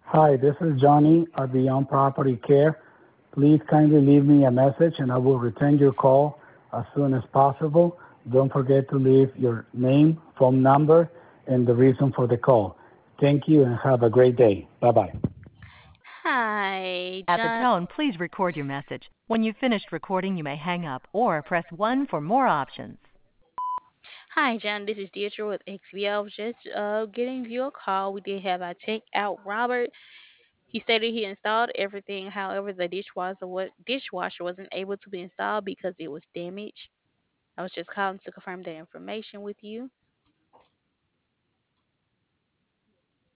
Hi, this is Johnny at Beyond Property Care. Please kindly leave me a message and I will return your call as soon as possible. Don't forget to leave your name, phone number, and the reason for the call. Thank you and have a great day. Bye bye. Hi, At the John. tone, please record your message. When you've finished recording, you may hang up or press 1 for more options. Hi, John. This is Deirdre with XB. I was just getting you a call. We did have our tech out, Robert. He stated he installed everything. However, the dishwasher wasn't able to be installed because it was damaged. I was just calling to confirm that information with you.